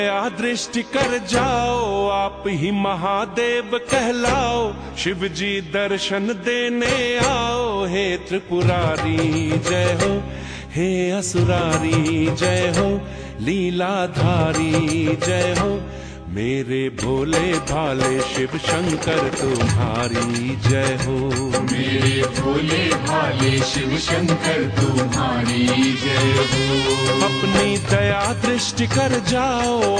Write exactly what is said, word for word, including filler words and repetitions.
दया दृष्टि कर जाओ, आप ही महादेव कहलाओ, शिव जी दर्शन देने आओ। हे त्रिपुरारी जय हो, हे असुरारी जय हो, लीलाधारी जय हो, मेरे भोले भाले शिव शंकर तुम्हारी जय हो। मेरे भोले भाले शिव शंकर तुम्हारी जय हो। अपनी दया दृष्टि कर जाओ,